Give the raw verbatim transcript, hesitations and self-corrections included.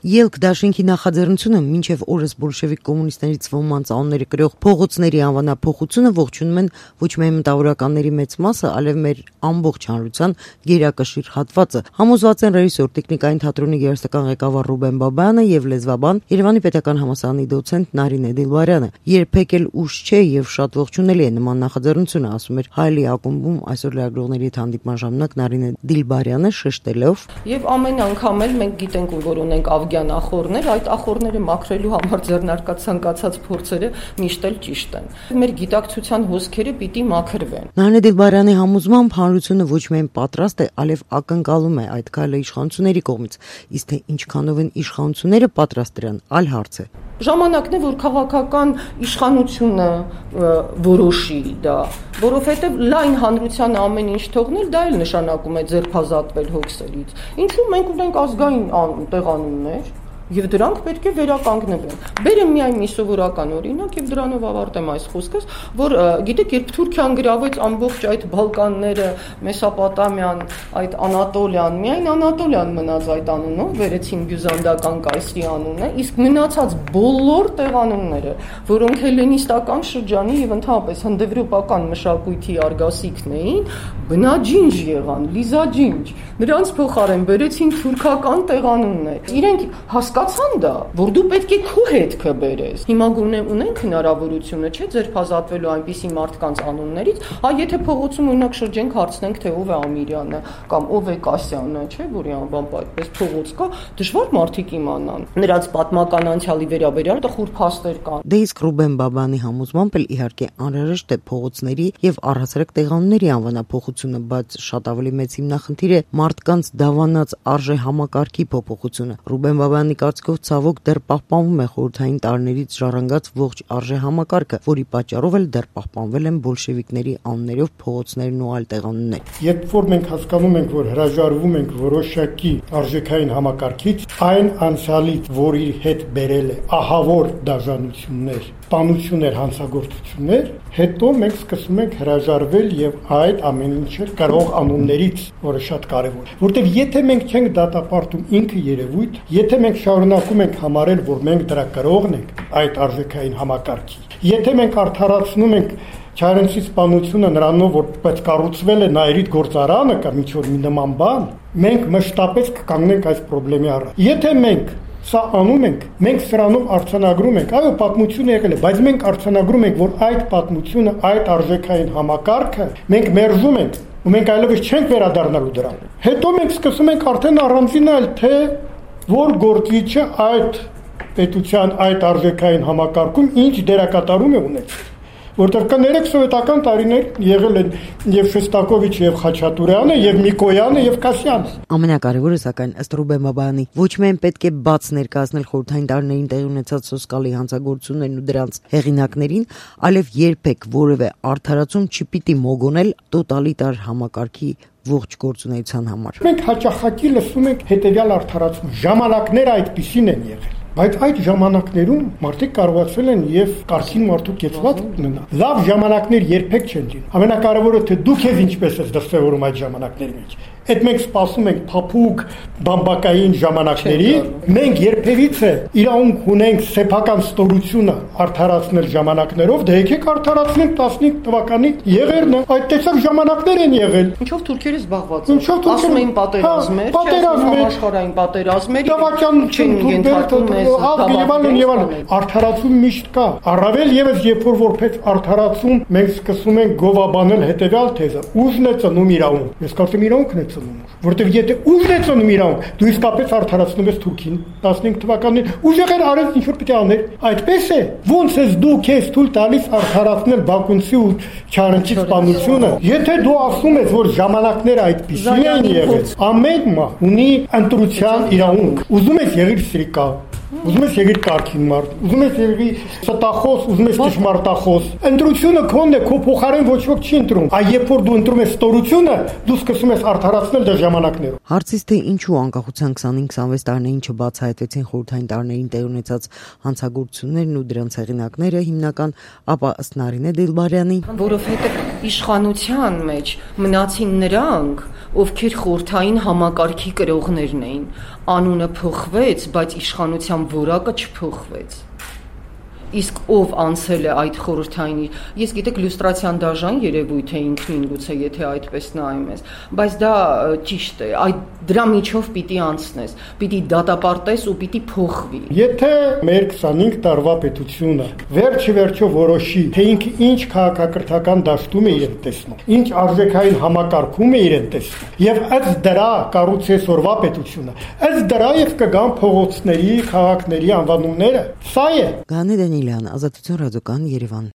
Ելք դաշինքի նախաձեռնությունը մինչև օրս բոլշևիկ կոմունիստներից ոմանց անունների կրող փողոցների անվանափոխությունը ողջունում են ոչ միայն մտավորականների մեծ մասը, այլև մեր ամբողջ հանրության գերակշիռ հատվածը։ Համոզված են ռեժիսոր, տեխնիկային թատրոնի գերստական ղեկավար Ռուբեն Բաբայանը եւ լեզվաբան Երևանի պետական համալսարանի դոցենտ Նարինե Դիլբարյանը։ Երբեք էլ ուշ չէ եւ շատ ողջունելի է նման նախաձեռնությունը, ասում էր Հայլի ակումբում այսօր լրագրողների հետ հանդիպման ժամանակ Նարինե Դիլբարյանը, շեշտելով. Եվ ամեն անգամ էլ մենք գիտենք, որ ունենք ավգյան ախորներ, այդ ախորները մաքրելու համար ձեռնարկած ցանկացած փորձերը միշտ էլ ճիշտ են։ Մեր գիտակցության հոսքերը պիտի մաքրվեն։ Նարինե Դիլբարյանի համոզմամբ հանրությունը ոչ միայն պատրաստ է, այլև ակնկալում է այդ քայլը իշխանությունների կողմից, իսկ թե ինչքանով են իշխանությունները պատրաստ դրան, այլ հարց է։ Ժամանակն է, որ քաղաքական իշխանությունը որոշի դա, որովհետև լայն հանրության ամեն ինչ թողնել, դա էլ նշանակում է ձերբազատվել հոգսերից։ Ինչու մենք ունենք ազգային տեղանուններ, եւ դրանք պետք է վերականգնվեն։ Բերեմ միայն մի սովորական օրինակ եւ դրանով ավարտեմ այս խոսքս, որ գիտեք, երբ Թուրքիան գրավեց ամբողջ այդ Բալկանները, Մեսոպոտամիան, այդ Անատոլիան, միայն Անատոլիան մնաց այդ անունով, վերեցին բյուզանդական կայսրի անունը, իսկ մնացած բոլոր տեղանունները, որոնք հելլենիստական շրջանի եւ ընդհանրապես հնդեվրոպական մշակույթի արգասիքն էին, բնաջինջ եղան, լիզաջինջ։ Նրանց փոխարեն բերեցին թուրքական տեղանուններ։ Իրենք հասկացան դա, որ դու պետք է քո հետքը բերես։ Հիմա ունենք հնարավորությունը, չէ՞, ձերբազատվելու այնպիսի մարդկանց անուններից, հա եթե փողոցում օրինակ շրջենք հարցնենք, թե ով է Ամիրյանը կամ ով է Կասյանը, չէ՞, որի անվամբ այդպես փողոց կա, դժվար մարդիկ իմանան։ Նրանց պատմական անցյալի վերաբերյալ տխուր փաստեր կան։ Դե իսկ Ռուբեն Բաբայանի համոզմամբ էլ իհարկե անհրաժեշտ է փողոցների եւ առհասարակ տեղանունների անվանափոխությունը, բայց շատ ավելի մեծ հիմնախնդիր է մարդկանց դավանած արժե համակարգի փոփոխությունը։ Ռուբեն Բաբայանի կարծիքով ցավոք դեռ պահպանվում է խորհրդային տարիներից ժառանգած ողջ արժե համակարգը, որի պատճառով էլ դեռ պահպանվել են բոլշևիկների անուններով փողոցներն ու այլ տեղանուններ։ Երբ որ մենք հասկանում ենք, որ հրաժարվում ենք որոշակի արժեքային համակարգից, այն անցյալից, որ իր հետ բերել է ահավոր դաժանություններ, տանություններ, հանցագործություններ, հետո մենք սկսում ենք հրաժարվել եւ այդ ամեն ինչը կարող անուններից, որը շատ կարեւոր է։ Որտեւ եթե մենք չենք դատապարտում ինքը երևույթ, եթե մենք շարունակում ենք համարել, որ մենք դրա կրողն ենք այդ արժեքային համակարգի, եթե մենք արդարացնում ենք Չարենցի սպանությունը նրանով, որ պետք կառուցվել է Նաիրիդ գործարանը կամ ինչ-որ մի նման բան, մենք մշտապես կկանգնենք այս խնդրի առաջ։ Եթե մենք սա անում ենք, մենք սրանով արձանագրում ենք, այո, պատմություն եղել է, բայց մենք արձանագրում ենք, որ այդ պատմությունը, այդ արժեքային համակարգը մենք մերժում ենք, ու մենք այլևս չենք վերադառնալու դրան։ Հետո մենք սկսում ենք արդեն առանձինալ, թե որ գործիչը այդ պետության, այդ արժեքային համակարգում ինչ դերակատարում է ունեցել։ Որտեղ կներեք սովետական տարիներ եղել են եւ Շեստակովիչ եւ Խաչատուրյանը եւ Միկոյանը եւ Կասյանը։ Ամենակարևորը սակայն ըստ Ռուբեն Բաբայանի ոչ միայն պետք է բաց ներկայացնել խորհրդային տարիներին տեղի ունեցած սոսկալի հանցագործություններն ու դրանց հեղինակներին, այլև երբեք որևէ արդարացում չպիտի մոգոնել տոտալիտար համակարգի ողջ գործունեության համար։ Մենք հաճախակի լսում ենք հետեւյալ արդարացում. ժամանակները այդպիսին են եղել։ Բայց այդ ժամանակներում մարդիկ կարողացել են եւ կարքին մարդու կեցված ունենալ։ Լավ ժամանակներ երբեք չեն լինում։ Ամենակարևորը թե դու քեզ ինչպես ես դրսևորում այդ ժամանակների մեջ։ Այդ մենք սպասում ենք փափուկ բամբակային ժամանակների, մենք երբևիցե իրավունք ունենք սեփական ստորությունը արդարացնել ժամանակներով, դե եկեք արդարացնենք տասնհինգ թվականի եղերնը, այդ տեսակ ժամանակներ են եղել։ Ինչով թուրքերը զբաղված են։ Ասում էին պատերազմներ, համաշխարհային պատերազմներ, Դավաճան չեն ընդհատում Եվան եւ այլն, արդարացում միշտ կա։ Առավել եւս երբ որ որպես արդարացում մենք սկսում ենք գովաբանել հետեւյալ թեզը. ուժն է ծնում իրավունք։ Ես կարծում եմ իրավունքն է ծնում։ Որտեւ եթե ուժն է ծնում իրավունք, դու իսկապես արդարացնում ես Թուրքին տասնհինգ թվականին, ուժեղեր արեց ինչ որ պիտի աներ։ Այդպես է։ Ոնց ես դու քեզ թույլ տալիս արդարացնել Բաքունցի ու Չարենցի սպանությունը, եթե դու ասում ես, որ ժամանակները այդպիսին են եղել, ամեն մա ունի ընտրության իրավունք։ Ուզում ես եղիր սրիկա Ուզում ես եղիր կարգին մարդ, ուզում ես եղի ստախոս, ուզում ես ճշմարտախոս։ Ընտրությունը քոնն է, քո փոխարեն ոչ ոք չի ընտրում։ Այ երբ որ դու ընտրում ես ստորությունը, դու սկսում ես արդարացնել դա ժամանակներով։ Հարցից թե ինչու անկախության քսանհինգ քսանվեց տարիներին չբացահայտվեցին խորհրդային տարիներին տեղի ունեցած հանցագործություններն ու դրանց հեղինակները հիմնական, ապա ըստ Նարինե Դիլբարյանի, որովհետև իշխանության մեջ մնացին նրանք, ովքեր խորհրդային համակարգի կրողներն էին։ Անունը փոխվեց, բայց իշխանության որակը չփոխվեց։ Իսկ ով անցել է այդ խորհրդային, ես գիտեք լյուստրացիան դաժան երևույթ է ինքնին գուցե եթե այդպես նայում ես, բայց դա ճիշտ է, այդ դրա միջով պիտի անցնես, պիտի դատապարտես ու պիտի փոխվի։ Եթե մեր քսանհինգ տարվա պետությունը վերջի վերջո որոշի, թե ինքը ինչ քաղաքակրթական դաշտում է իրեն տեսնում, ինչ արժեքային համակարգում է իրեն տեսնում, եւ ըստ դրա կառուցես օրվա պետությունը, ըստ դրա եւ կգան փողոցների, քաղաքների անվանումները, սա է։ Գանե Դանիելյան, Ազատություն ռադիոկայան, Երևան։